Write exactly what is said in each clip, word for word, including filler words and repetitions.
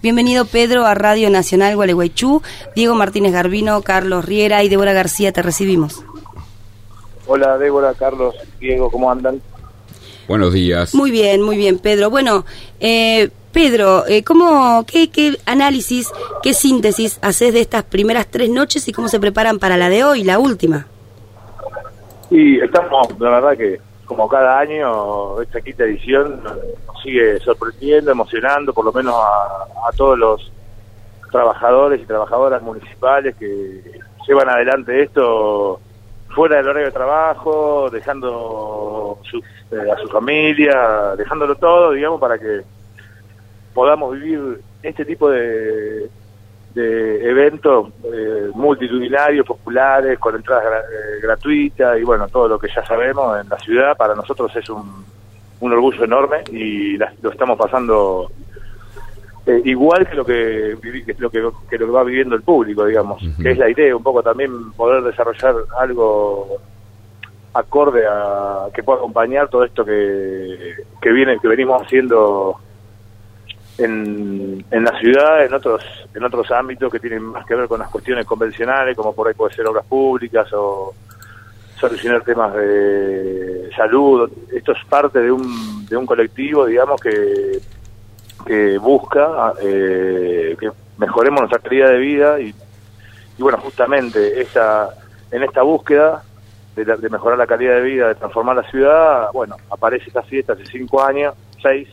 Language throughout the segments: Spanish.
Bienvenido, Pedro, a Radio Nacional Gualeguaychú. Diego Martínez Garbino, Carlos Riera y Débora García, te recibimos. Hola, Débora, Carlos, Diego, ¿cómo andan? Buenos días. Muy bien, muy bien, Pedro. Bueno, eh, Pedro, eh, ¿cómo, qué, qué análisis, qué síntesis haces de estas primeras tres noches y cómo se preparan para la de hoy, la última? Y estamos, la verdad que como cada año, esta quinta edición nos sigue sorprendiendo, emocionando, por lo menos a, a todos los trabajadores y trabajadoras municipales que llevan adelante esto fuera del horario de trabajo, dejando su, eh, a su familia, dejándolo todo, digamos, para que podamos vivir este tipo de, de eventos eh, multitudinarios, populares, con entradas gra eh, gratuitas y bueno, todo lo que ya sabemos en la ciudad. Para nosotros es un, un orgullo enorme y la, lo estamos pasando eh, igual que lo que, que lo que, que lo que va viviendo el público, digamos, uh-huh. que es la idea, un poco también poder desarrollar algo acorde a que pueda acompañar todo esto que, que viene, que venimos haciendo en, en la ciudad, en otros en otros ámbitos que tienen más que ver con las cuestiones convencionales, como por ahí puede ser obras públicas o solucionar temas de salud. Esto es parte de un de un colectivo, digamos, que que busca eh, que mejoremos nuestra calidad de vida y, y bueno, justamente esa en esta búsqueda de, la, de mejorar la calidad de vida, de transformar la ciudad, bueno, aparece esta fiesta hace cinco años, seis,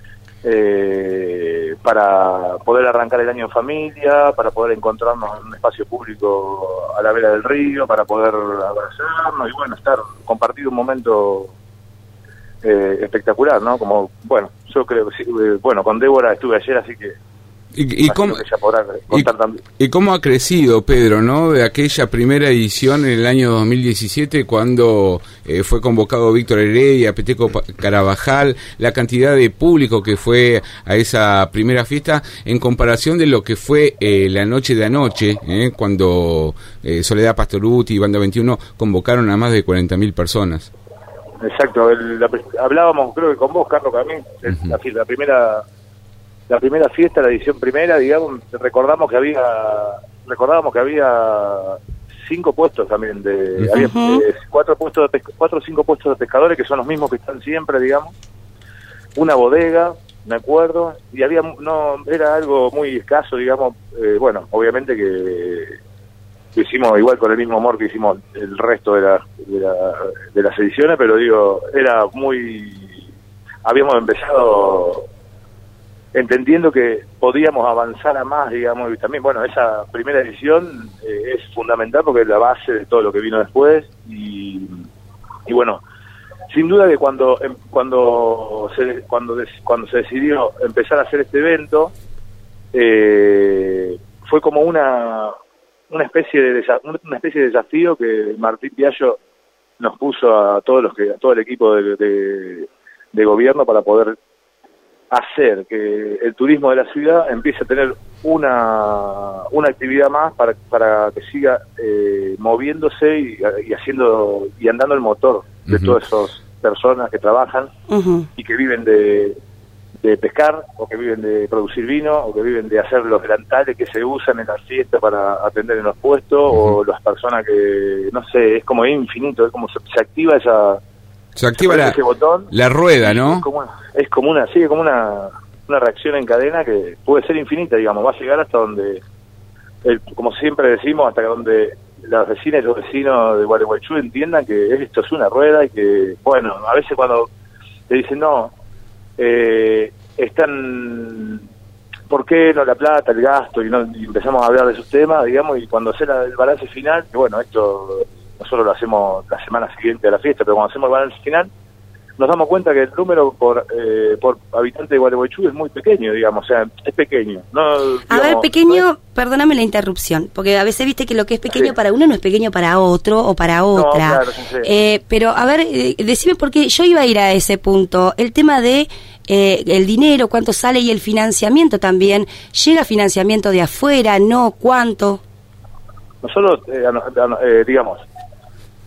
Eh, para poder arrancar el año en familia, para poder encontrarnos en un espacio público a la vera del río, para poder abrazarnos y bueno, estar, compartir un momento eh, espectacular, ¿no? Como, bueno, yo creo que sí, eh, bueno, con Débora estuve ayer, así que ¿Y, y, cómo, ella podrá contar y, también. ¿Y cómo ha crecido, Pedro, no? De aquella primera edición en el año dos mil diecisiete, cuando eh, fue convocado Víctor Heredia, Peteco Carabajal, la cantidad de público que fue a esa primera fiesta, en comparación de lo que fue eh, la noche de anoche, eh, cuando eh, Soledad Pastorutti y Banda veintiuno convocaron a más de cuarenta mil personas. Exacto, el, la, hablábamos, creo que con vos, Carlos, también, uh-huh. la, la primera... La primera fiesta, la edición primera, digamos, recordamos que había recordábamos que había cinco puestos también, de uh-huh. había eh, cuatro puestos de cuatro o cinco puestos de pescadores que son los mismos que están siempre, digamos, una bodega, me acuerdo, y había no era algo muy escaso, digamos, eh, bueno, obviamente que, que hicimos igual con el mismo amor que hicimos el resto de, la, de, la, de las ediciones, pero digo, era muy, habíamos empezado entendiendo que podíamos avanzar a más, digamos, y también, bueno, esa primera edición eh, es fundamental porque es la base de todo lo que vino después, y, y bueno, sin duda que cuando cuando se cuando cuando se decidió empezar a hacer este evento, eh, fue como una una especie de una especie de desafío que Martín Piallo nos puso a todos los que a todo el equipo de, de, de gobierno para poder hacer que el turismo de la ciudad empiece a tener una una actividad más para para que siga eh, moviéndose y, y haciendo y andando el motor de uh-huh. todas esas personas que trabajan uh-huh. y que viven de, de pescar, o que viven de producir vino, o que viven de hacer los delantales que se usan en las fiestas para atender en los puestos, uh-huh. o las personas que, no sé, es como infinito, es como se, se activa esa Se activa la, botón, la rueda, ¿no? Es como, es como una, sí, como una, una reacción en cadena que puede ser infinita, digamos, va a llegar hasta donde, el, como siempre decimos, hasta donde las vecinas y los vecinos de Gualeguaychú entiendan que esto es una rueda y que, bueno, a veces cuando te dicen, no, eh, están, ¿por qué no la plata, el gasto? Y, no, y empezamos a hablar de esos temas, digamos, y cuando hace la, el balance final, que bueno, esto nosotros lo hacemos la semana siguiente a la fiesta, pero cuando hacemos el balance final, nos damos cuenta que el número por eh, por habitante de Gualeguaychú es muy pequeño, digamos, o sea, es pequeño. No, digamos, a ver, pequeño, no es... perdóname la interrupción, porque a veces viste que lo que es pequeño sí. para uno no es pequeño para otro o para otra. No, claro, sí, sí. Eh, pero, a ver, eh, decime, porque yo iba a ir a ese punto, el tema de eh, el dinero, cuánto sale, y el financiamiento también. ¿Llega financiamiento de afuera? ¿No? ¿Cuánto? Nosotros, eh, eh, digamos,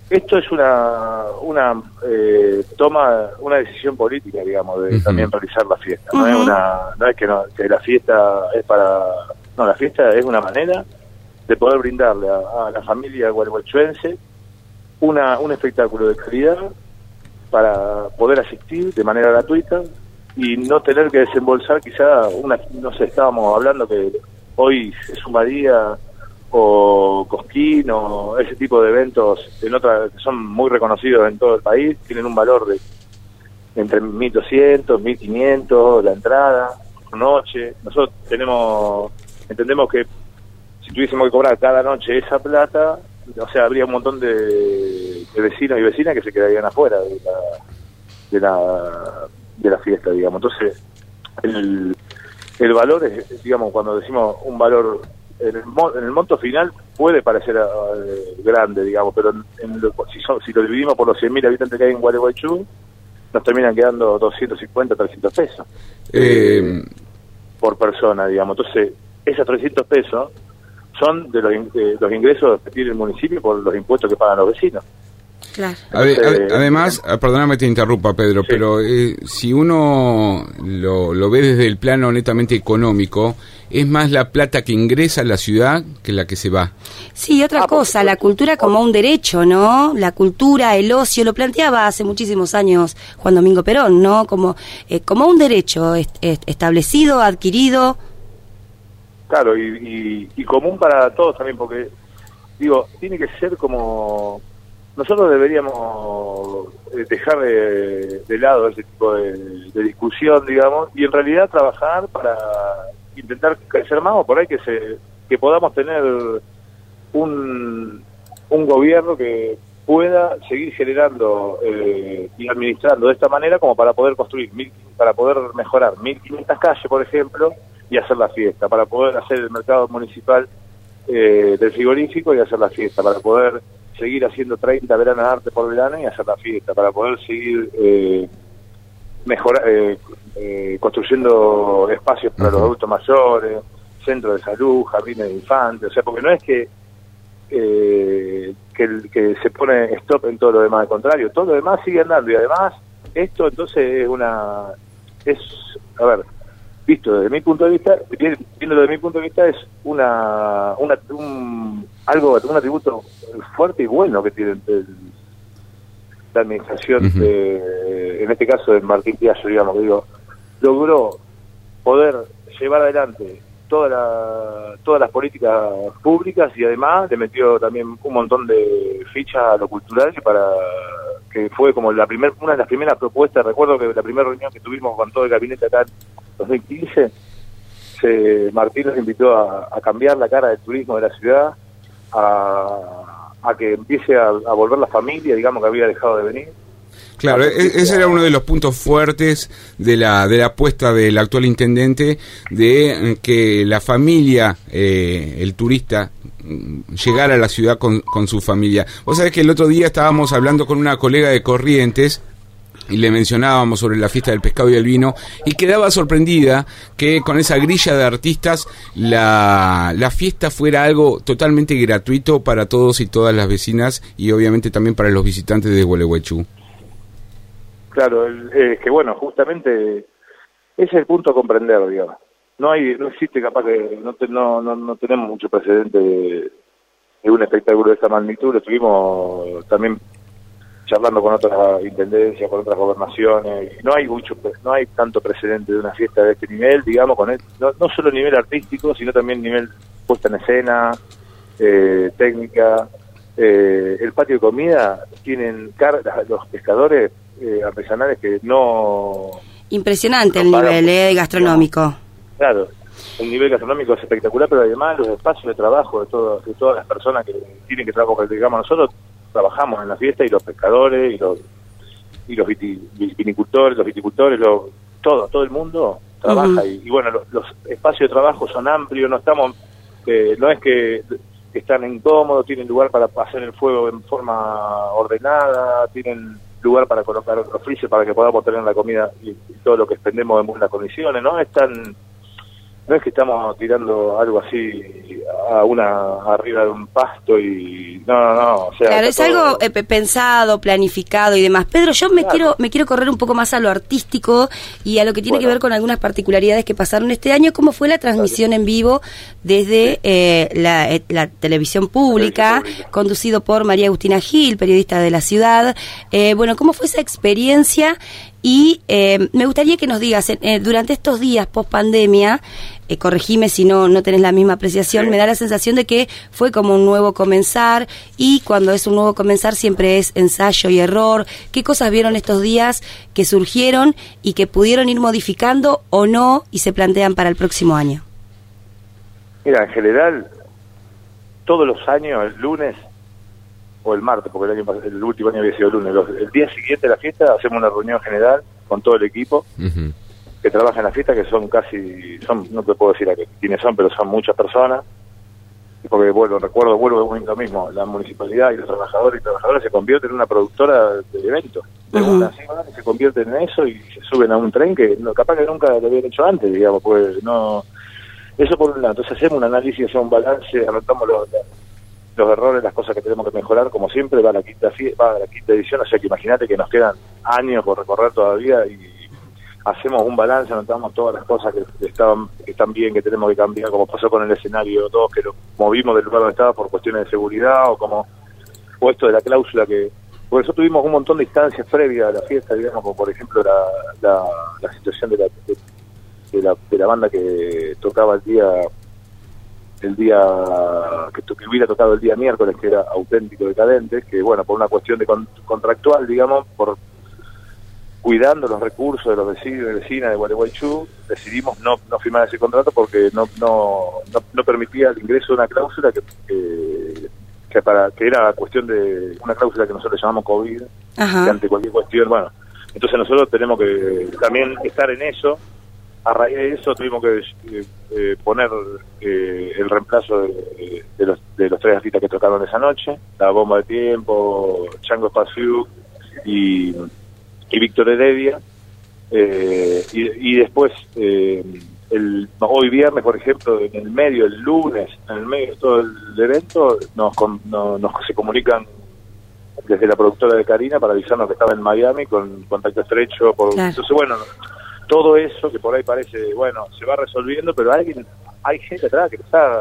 esto es una una eh, toma, una decisión política, digamos, de uh-huh. también realizar la fiesta. No uh-huh. es una, no es que, no, que la fiesta es para, no, la fiesta es una manera de poder brindarle a, a la familia gualeguaychuense una un espectáculo de calidad para poder asistir de manera gratuita y no tener que desembolsar quizá una, no sé, estábamos hablando que hoy se sumaría o Cosquín o ese tipo de eventos en otra, que son muy reconocidos en todo el país, tienen un valor de entre mil doscientos, mil quinientos la entrada por noche. Nosotros tenemos, entendemos que si tuviésemos que cobrar cada noche esa plata, o sea, habría un montón de, de vecinos y vecinas que se quedarían afuera de la de la, de la fiesta, digamos. Entonces, el, el valor es, digamos, cuando decimos un valor en el, en el monto final puede parecer uh, grande, digamos, pero en, en lo, si, son, si lo dividimos por los cien mil habitantes que hay en Gualeguaychú, nos terminan quedando doscientos cincuenta, trescientos pesos eh, eh, por persona, digamos. Entonces, esos trescientos pesos son de los, de los ingresos que tiene el municipio por los impuestos que pagan los vecinos. Claro. Entonces, Ade, además, perdóname te interrumpa, Pedro, sí. pero eh, si uno lo, lo ve desde el plano netamente económico, es más la plata que ingresa a la ciudad que la que se va. Sí, otra ah, cosa, la cultura como un derecho, ¿no? La cultura, el ocio, lo planteaba hace muchísimos años Juan Domingo Perón, ¿no? Como eh, como un derecho est est establecido, adquirido. Claro, y, y, y común para todos también, porque, digo, tiene que ser como... Nosotros deberíamos dejar de, de lado ese tipo de, de discusión, digamos, y en realidad trabajar para intentar crecer más, o por ahí que se que podamos tener un, un gobierno que pueda seguir generando eh, y administrando de esta manera como para poder construir, mil, para poder mejorar mil quinientas calles, por ejemplo, y hacer la fiesta, para poder hacer el mercado municipal eh, del frigorífico y hacer la fiesta, para poder seguir haciendo treinta veranas de arte por verano y hacer la fiesta, para poder seguir eh, mejorar, eh, eh, construyendo espacios para uh-huh. los adultos mayores, centros de salud, jardines de infantes, o sea, porque no es que eh, que, el, que se pone stop en todo lo demás, al contrario, todo lo demás sigue andando, y además esto entonces es una, es, a ver, visto desde mi punto de vista, viendo desde mi punto de vista es una, una un, algo, un atributo fuerte y bueno que tiene el, la administración, uh-huh. de, en este caso de Martín Piazzo, digamos, que digo, logró poder llevar adelante toda la, todas las políticas públicas y además le metió también un montón de fichas a lo cultural para que fue como la primer, una de las primeras propuestas. Recuerdo que la primera reunión que tuvimos con todo el gabinete acá en dos mil quince, se, Martín nos invitó a, a cambiar la cara del turismo de la ciudad, a, a que empiece a, a volver la familia, digamos, que había dejado de venir. Claro, ese era uno de los puntos fuertes de la de la apuesta del actual intendente, de que la familia, eh, el turista, llegara a la ciudad con, con su familia. Vos sabés que el otro día estábamos hablando con una colega de Corrientes y le mencionábamos sobre la fiesta del pescado y el vino, y quedaba sorprendida que con esa grilla de artistas la, la fiesta fuera algo totalmente gratuito para todos y todas las vecinas, y obviamente también para los visitantes de Gualeguaychú. Claro, es eh, que bueno, justamente ese es el punto a comprender, digamos. No hay, no existe, capaz que no, te, no, no, no tenemos mucho precedente de, de un espectáculo de esta magnitud. Lo estuvimos también charlando con otras intendencias, con otras gobernaciones, y no hay mucho, no hay tanto precedente de una fiesta de este nivel, digamos, con el, no, no solo nivel artístico, sino también nivel puesta en escena, eh, técnica. Eh, el patio de comida tienen car los pescadores eh, artesanales que no... Impresionante no el nivel eh, gastronómico. Digamos, claro, el nivel gastronómico es espectacular, pero además los espacios de trabajo de, todo, de todas las personas que tienen que trabajar, porque digamos nosotros trabajamos en la fiesta, y los pescadores, y los y los viticultores, los viticultores, los, todo, todo el mundo trabaja, uh-huh. y, y bueno, los, los espacios de trabajo son amplios, no estamos, eh, no es que están incómodos, tienen lugar para hacer el fuego en forma ordenada, tienen lugar para colocar los freezer para que podamos tener la comida y, y todo lo que expendemos en buenas condiciones, ¿no? Es tan, no es que estamos tirando algo así a una arriba de un pasto y no, no, no. O sea, claro, es todo... algo eh, pensado, planificado y demás. Pedro, yo me claro. quiero me quiero correr un poco más a lo artístico y a lo que tiene bueno. que ver con algunas particularidades que pasaron este año. ¿Cómo fue la transmisión claro. en vivo desde sí. eh, la, eh, la televisión pública, televisión pública, conducido por María Agustina Gil, periodista de La Ciudad? Eh, bueno, ¿cómo fue esa experiencia? Y eh, me gustaría que nos digas, eh, durante estos días post pandemia, eh, corregime si no no tenés la misma apreciación, sí. me da la sensación de que fue como un nuevo comenzar, y cuando es un nuevo comenzar siempre es ensayo y error. ¿Qué cosas vieron estos días que surgieron y que pudieron ir modificando o no y se plantean para el próximo año? Mira, en general, todos los años, el lunes o el martes, porque el, año, el último año había sido el lunes, los, el día siguiente de la fiesta hacemos una reunión general con todo el equipo uh-huh. que trabaja en la fiesta, que son casi, son no te puedo decir a quiénes son, pero son muchas personas, porque bueno, recuerdo, vuelvo lo mismo, la municipalidad y los trabajadores y trabajadoras se convierten en una productora de eventos, de uh-huh. una semana, se convierten en eso y se suben a un tren que no, capaz que nunca lo habían hecho antes, digamos, pues no, eso por un lado. Entonces hacemos un análisis, hacemos un balance, anotamos los los errores, las cosas que tenemos que mejorar, como siempre, va a la quinta va a la quinta edición, o sea que imagínate que nos quedan años por recorrer todavía y hacemos un balance, anotamos todas las cosas que estaban que están bien, que tenemos que cambiar, como pasó con el escenario dos, que lo movimos del lugar donde estaba por cuestiones de seguridad, o como o esto de la cláusula que... Por eso tuvimos un montón de instancias previas a la fiesta, digamos, como por ejemplo la, la, la situación de la, de, de la de la banda que tocaba el día... el día que, que hubiera tocado el día miércoles, que era Auténtico Decadente, que bueno, por una cuestión de con, contractual, digamos, por cuidando los recursos de los vecinos y vecinas de Gualeguaychú, decidimos no no firmar ese contrato porque no no no, no permitía el ingreso de una cláusula que, que que para que era cuestión de una cláusula que nosotros llamamos COVID, Ajá. que ante cualquier cuestión, bueno, entonces nosotros tenemos que también estar en eso. A raíz de eso tuvimos que eh, eh, poner eh, el reemplazo de, de, los, de los tres artistas que tocaron esa noche, La Bomba de Tiempo, Chango Espaciu y, y Víctor Heredia, eh, y, y después eh, el hoy viernes, por ejemplo, en el medio, el lunes, en el medio de todo el evento, nos, no, nos se comunican desde la productora de Karina para avisarnos que estaba en Miami con contacto estrecho, por, claro. entonces bueno, todo eso que por ahí parece, bueno, se va resolviendo, pero alguien, hay gente atrás que lo está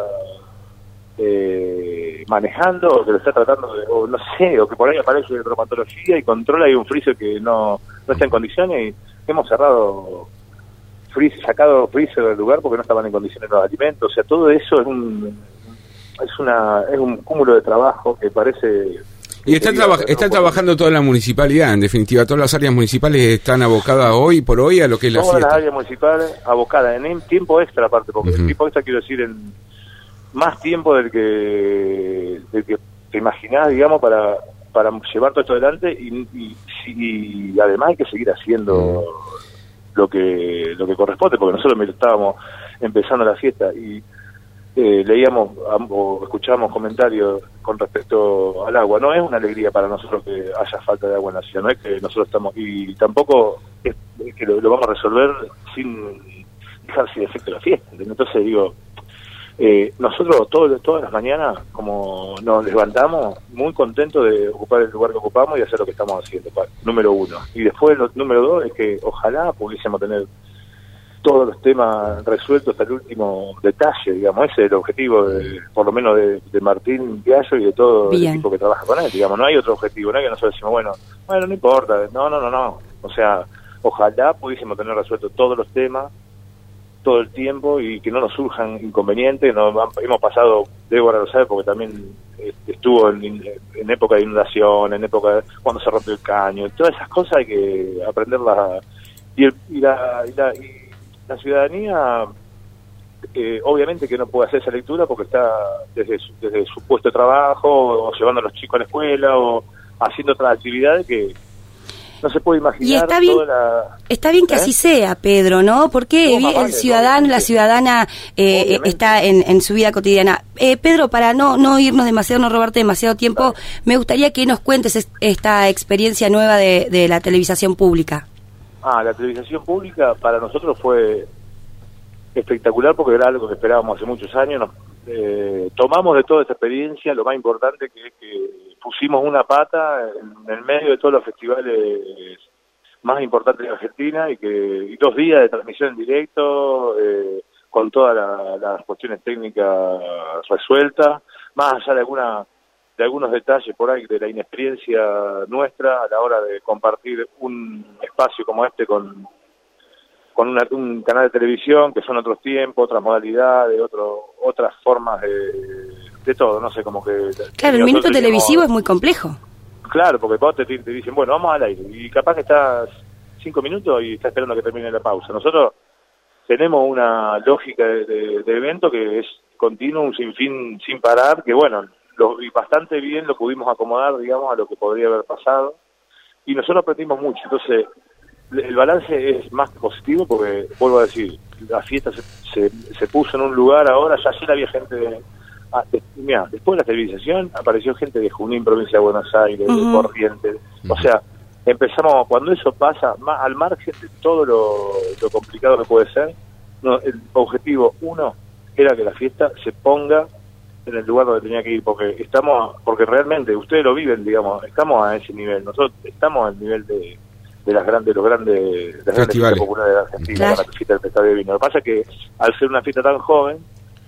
eh, manejando, o que lo está tratando de, o no sé, o que por ahí aparece traumatología y controla y un freezer que no, no está en condiciones, y hemos cerrado freezer, sacado freezer del lugar porque no estaban en condiciones los alimentos. O sea, todo eso es un es una es un cúmulo de trabajo que parece... Y está, traba está no trabajando toda la municipalidad, en definitiva, todas las áreas municipales están abocadas hoy por hoy a lo que es la todas fiesta. Todas las áreas municipales abocadas, en tiempo extra aparte, porque uh-huh. en tiempo extra quiero decir en más tiempo del que, del que te imaginás, digamos, para para llevar todo esto adelante, y, y, y además hay que seguir haciendo uh-huh. lo que lo que corresponde, porque nosotros estábamos empezando la fiesta y Eh, leíamos o escuchábamos comentarios con respecto al agua. No es una alegría para nosotros que haya falta de agua en la ciudad, no es que nosotros estamos, y tampoco es, es que lo, lo vamos a resolver sin dejar sin efecto la fiesta. Entonces digo, eh, nosotros todo, todas las mañanas, como nos levantamos muy contentos de ocupar el lugar que ocupamos y hacer lo que estamos haciendo, número uno. Y después, lo, número dos, es que ojalá pudiésemos tener todos los temas resueltos hasta el último detalle, digamos. Ese es el objetivo, de, por lo menos de, de Martín Piaggio y de todo Bien. el equipo que trabaja con él, digamos. No hay otro objetivo, no hay que nosotros decimos, bueno, bueno, no importa, no, no, no, no. O sea, ojalá pudiésemos tener resueltos todos los temas, todo el tiempo, y que no nos surjan inconvenientes. Nos, hemos pasado, Débora lo sabe, porque también estuvo en, en época de inundación, en época de, cuando se rompió el caño, todas esas cosas hay que aprenderlas. Y, el, y la... Y la y, La ciudadanía, eh, obviamente que no puede hacer esa lectura porque está desde su, desde su puesto de trabajo, o llevando a los chicos a la escuela, o haciendo otras actividades que no se puede imaginar. Y está bien, toda la... está bien que ¿Eh? así sea, Pedro, ¿no? Porque no, el ciudadano, la ciudadana eh, está en, en su vida cotidiana. Eh, Pedro, para no no irnos demasiado, no robarte demasiado tiempo, Dale. me gustaría que nos cuentes es, esta experiencia nueva de, de la televisación pública. Ah, la televisación pública para nosotros fue espectacular porque era algo que esperábamos hace muchos años. Nos, eh, tomamos de toda esta experiencia lo más importante, que es que pusimos una pata en el medio de todos los festivales más importantes de Argentina y que y dos días de transmisión en directo, eh, con todas la, las cuestiones técnicas resueltas, más allá de alguna de algunos detalles por ahí de la inexperiencia nuestra a la hora de compartir un espacio como este con con una, un canal de televisión, que son otros tiempos, otras modalidades, otro, otras formas de, de todo, no sé, como que... Claro, el minuto televisivo es muy complejo. Claro, porque vos te, te dicen, bueno, vamos al aire, y capaz que estás cinco minutos y estás esperando que termine la pausa. Nosotros tenemos una lógica de, de, de evento que es continuo, un sinfín sin parar, que bueno, lo, y bastante bien lo pudimos acomodar, digamos, a lo que podría haber pasado, y nosotros aprendimos mucho. Entonces, el balance es más que positivo porque, vuelvo a decir, la fiesta se, se, se puso en un lugar ahora, ya ayer había gente de, ah, de, mira, después de la televisación apareció gente de Junín, provincia de Buenos Aires, uh-huh. de Corrientes, uh-huh. o sea, empezamos, cuando eso pasa, más, al margen de todo lo, lo complicado que puede ser, no, el objetivo uno era que la fiesta se ponga en el lugar donde tenía que ir, porque estamos, porque realmente ustedes lo viven, digamos, estamos a ese nivel, nosotros estamos al nivel de de las grandes, los grandes, de las grandes fiestas populares de Argentina, claro. La fiesta del pescado de vino. Lo que pasa es que al ser una fiesta tan joven,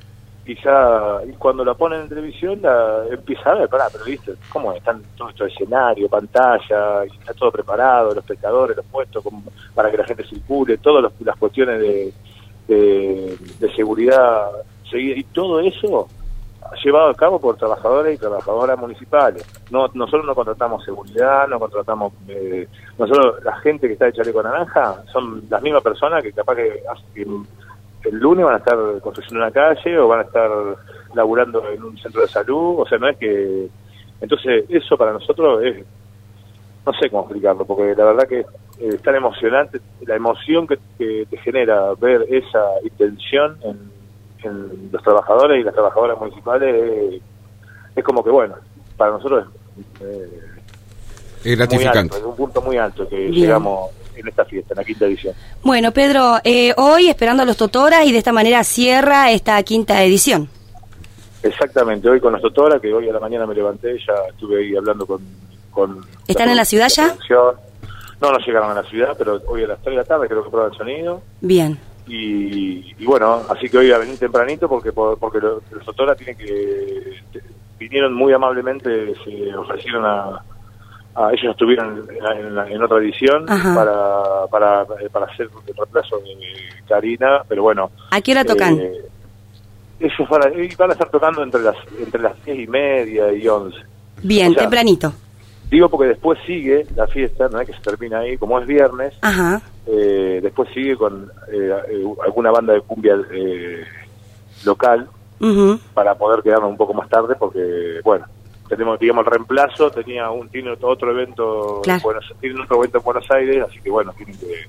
quizá y cuando la ponen en televisión, la empieza a ver, pará, pero viste, cómo están todo esto escenario, pantalla, y está todo preparado, los pescadores, los puestos como, para que la gente circule, todas los, las cuestiones de, de, de seguridad, y todo eso llevado a cabo por trabajadores y trabajadoras municipales. No, nosotros no contratamos seguridad, no contratamos... Eh, nosotros, la gente que está de chaleco naranja, son las mismas personas que capaz que, que el lunes van a estar construyendo una calle o van a estar laburando en un centro de salud, o sea, no es que... Entonces, eso para nosotros es... No sé cómo explicarlo, porque la verdad que es tan emocionante, la emoción que, que te genera ver esa intención en... en los trabajadores y las trabajadoras municipales eh, es como que bueno, para nosotros es, eh, es gratificante, es un punto muy alto que Bien. llegamos en esta fiesta, en la quinta edición. Bueno, Pedro, eh, hoy esperando a los Totora y de esta manera cierra esta quinta edición. Exactamente, hoy con los Totora, que hoy a la mañana me levanté, ya estuve ahí hablando con... con ¿Están la en la ciudad ya? No, no llegaron a la ciudad, pero hoy a las tres de la tarde creo que prueba el sonido. Bien. Y, y bueno, así que hoy a venir tempranito porque porque los, los Totora tienen que vinieron muy amablemente, se ofrecieron a, a ellos estuvieron en, en, en otra edición para, para para hacer el reemplazo de Karina, pero bueno. ¿A qué hora tocan? Eh, ellos van a, van a estar tocando entre las entre las diez y media y once. Bien, o sea, tempranito. Digo porque después sigue la fiesta, no es que se termina ahí, como es viernes. Ajá. Eh, después sigue con eh, alguna banda de cumbia eh, local uh-huh. para poder quedarnos un poco más tarde porque bueno, tenemos digamos el reemplazo, tenía un tiene otro evento claro. en Buenos, tiene otro evento en Buenos Aires, así que bueno, tienen que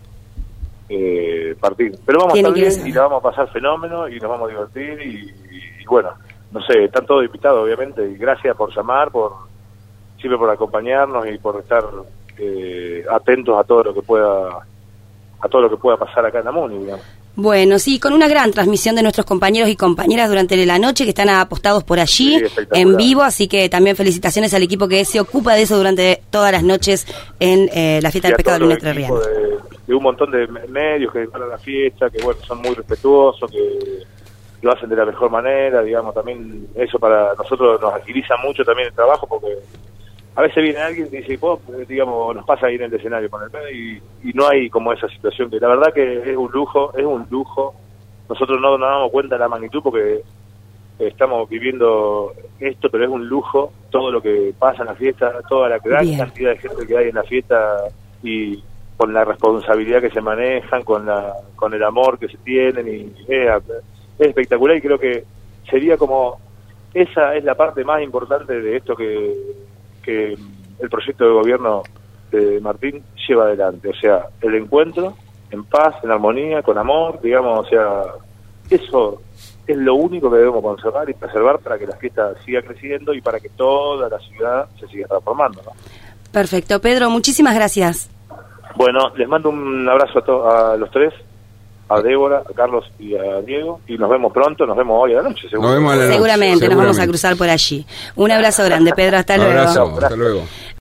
eh, partir, pero vamos a estar bien y la vamos a pasar fenómeno y nos vamos a divertir y, y, y bueno, no sé, están todos invitados obviamente y gracias por llamar, por siempre por acompañarnos y por estar eh, atentos a todo lo que pueda a todo lo que pueda pasar acá en Amuni, digamos. Bueno, sí, con una gran transmisión de nuestros compañeros y compañeras durante la noche que están apostados por allí sí, en vivo, así que también felicitaciones al equipo que se ocupa de eso durante todas las noches en eh, la fiesta del pescado del Entrerriano. De, de un montón de medios que van a la fiesta, que bueno, son muy respetuosos, que lo hacen de la mejor manera, digamos, también eso para nosotros nos agiliza mucho también el trabajo porque a veces viene alguien y dice, oh, digamos, nos pasa ahí en el escenario con el medio y, y no hay como esa situación, que la verdad que es un lujo, es un lujo. Nosotros no nos damos cuenta de la magnitud porque estamos viviendo esto, pero es un lujo todo lo que pasa en la fiesta, toda la gran Bien. cantidad de gente que hay en la fiesta y con la responsabilidad que se manejan, con la con el amor que se tienen y eh, es espectacular y creo que sería como, esa es la parte más importante de esto que que el proyecto de gobierno de Martín lleva adelante, o sea, el encuentro en paz, en armonía, con amor, digamos, o sea, eso es lo único que debemos conservar y preservar para que la fiesta siga creciendo y para que toda la ciudad se siga transformando, ¿no? Perfecto, Pedro, muchísimas gracias. Bueno, les mando un abrazo a, to- a los tres a Débora, a Carlos y a Diego, y nos vemos pronto, nos vemos hoy a la noche, seguro. Nos vemos a la noche, seguramente, seguramente, nos vamos a cruzar por allí. Un abrazo grande, Pedro, hasta Un luego. abrazo, hasta luego.